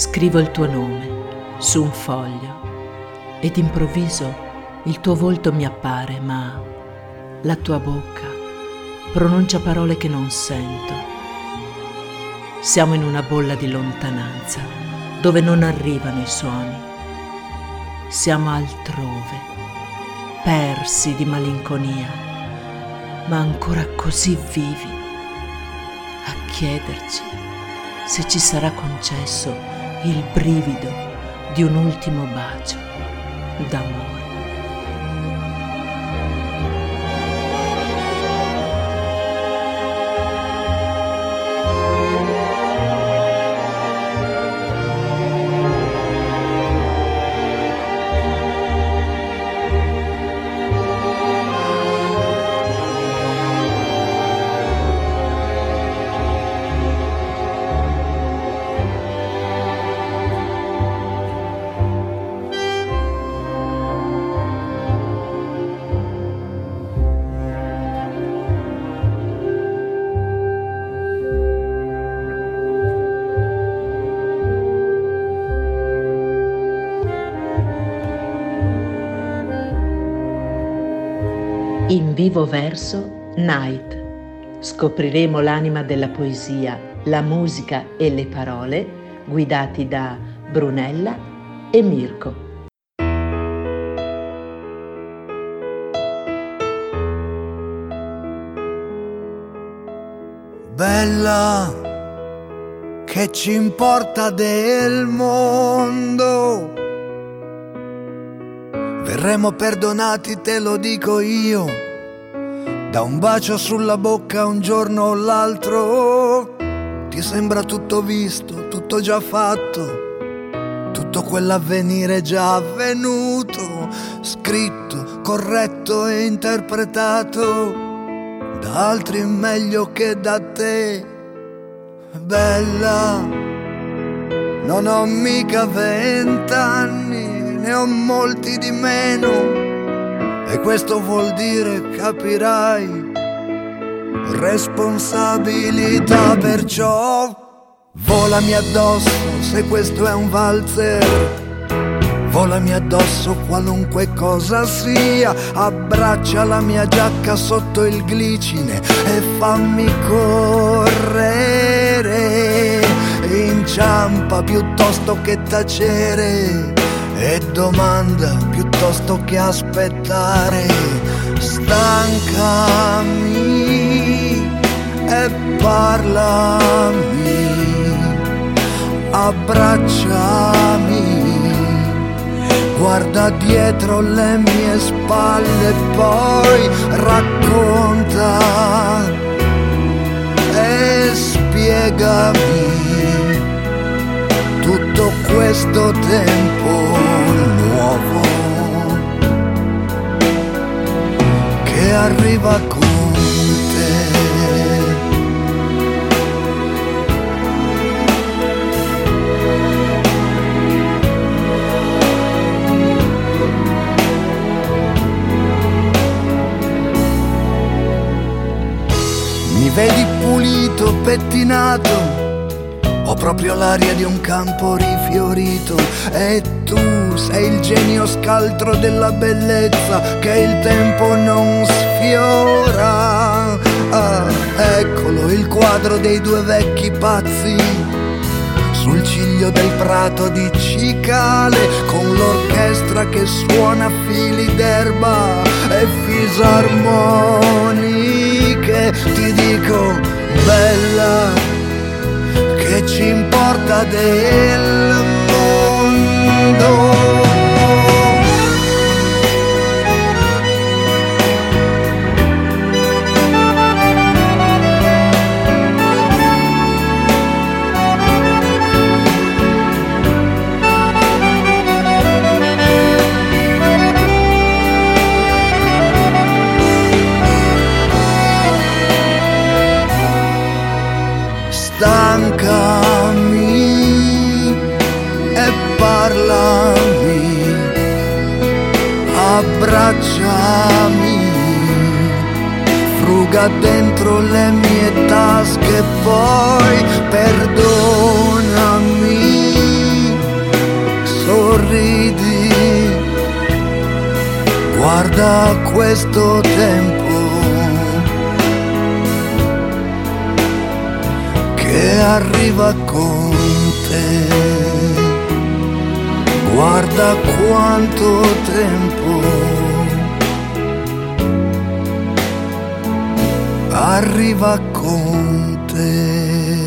Scrivo il tuo nome su un foglio ed improvviso il tuo volto mi appare, ma la tua bocca pronuncia parole che non sento. Siamo in una bolla di lontananza dove non arrivano i suoni. Siamo altrove, persi di malinconia, ma ancora così vivi, a chiederci se ci sarà concesso il brivido di un ultimo bacio d'amore. In vivo verso Night scopriremo l'anima della poesia, la musica e le parole, guidati da Brunella e Mirko. Bella, che ci importa del mondo? Verremo perdonati, te lo dico io, da un bacio sulla bocca un giorno o l'altro. Ti sembra tutto visto, tutto già fatto, tutto quell'avvenire già avvenuto, scritto, corretto e interpretato da altri meglio che da te. Bella, non ho mica 20 anni, ne ho molti di meno, e questo vuol dire, capirai, responsabilità. Perciò volami addosso se questo è un valzer, volami addosso qualunque cosa sia, abbraccia la mia giacca sotto il glicine e fammi correre, inciampa piuttosto che tacere e domanda piuttosto che aspettare. Stancami e parlami, abbracciami, guarda dietro le mie spalle, poi racconta e spiegami tutto questo tempo nuovo che arriva con te. Mi vedi pulito, pettinato, ho proprio l'aria di un campo rifiorito, e tu sei il genio scaltro della bellezza che il tempo non sfiora. Ah, eccolo il quadro dei due vecchi pazzi sul ciglio del prato di cicale, con l'orchestra che suona fili d'erba e fisarmoniche. Ti dico, bella, che ci importa del mondo? Stancami e parlami, abbracciami, fruga dentro le mie tasche, poi perdonami sorridi, guarda questo tempo che arriva con te, guarda quanto tempo arriva con te.